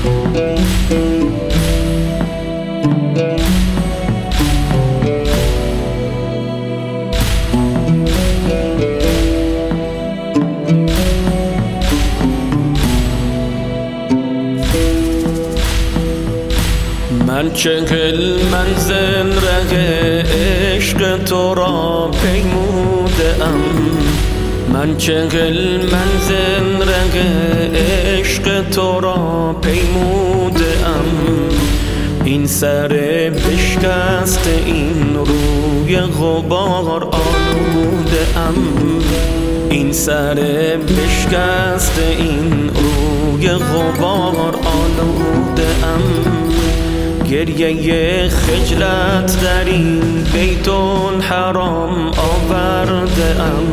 من چگل منزل ره عشق تو را پیمودم، من چگل منزل ره عشق تو را پیمودم. این سر بشکست این روی غبار آلودم، این سر بشکست این روی غبار آلودم. گریه خجلت در این بیت الحرام آورده‌ام،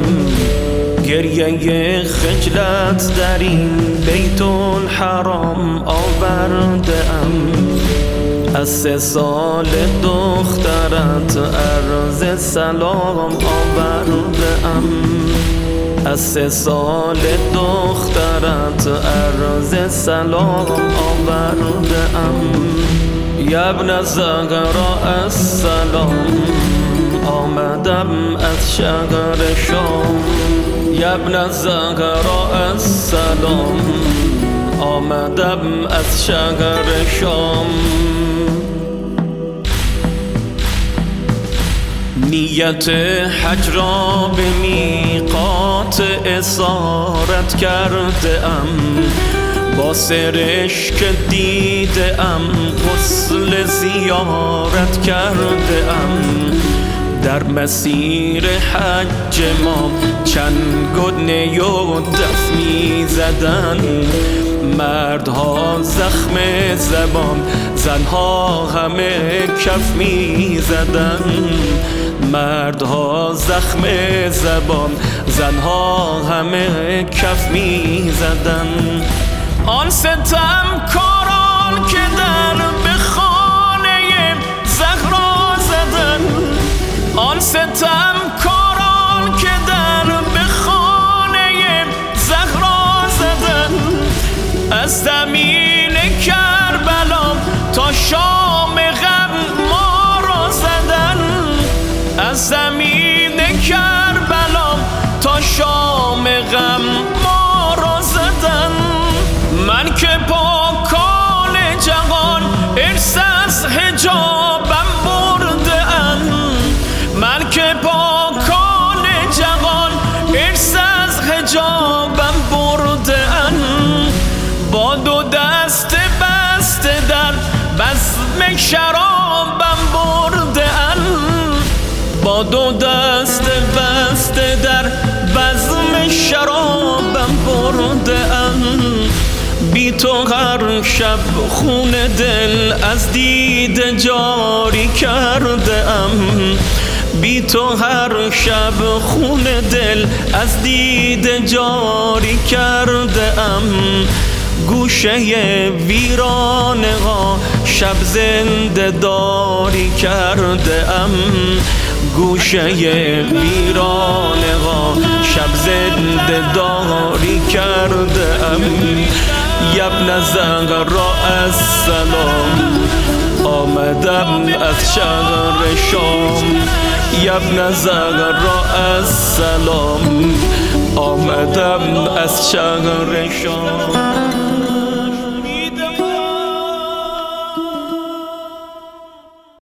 گریه خجلت در این بیت الحرام آورده‌ام. از 3 سال دخترت عرض سلام آورده‌ام، از 3 سال دخترت عرض سلام آورده‌ام. یا ابن الزهراء السلام، آمدم از شهر شام. یا ابن الزهراء السلام، آمدم از شهر شام. نیت حج را به میقات اسارت کرده‌ام، با سرشک دیده‌ام غسل زیارت کرده‌ام. در مسیر حج ما چنگ و نی و دف می زدن، مردها زخم زبان، زنها همه کف می زدن. مردها زخم زبان، زنها همه کف می زدن. آن ستمکاران که در به خانه زهرا زدن، آن ستمکاران که در به خانه زهرا زدن. از زمین کربلا تا شام غم ما را زدن، از زمین کربلا تا شام غم ما را زدن. من که پاکان جهان ارث از حجابم برده‌ام، من که پاکان جهان ارث از حجابم برده‌ام. با 2 دست بسته در بزم شرابم برده‌ام، با 2 دست بسته در بزم شرابم برده‌ام. بی تو هر شب خون دل از دیده جاری کرده‌ام، بی تو هر شب خون دل از دیده جاری کرده‌ام. گوشه ویرانه ها شب زنده داری کرده‌ام، گوشه ویرانه ها شب زنده داری کرده‌ام. یا ابن الزهراء السلام، آمدم از شهر شام. یا ابن الزهراء السلام، آمدم از شهر شام.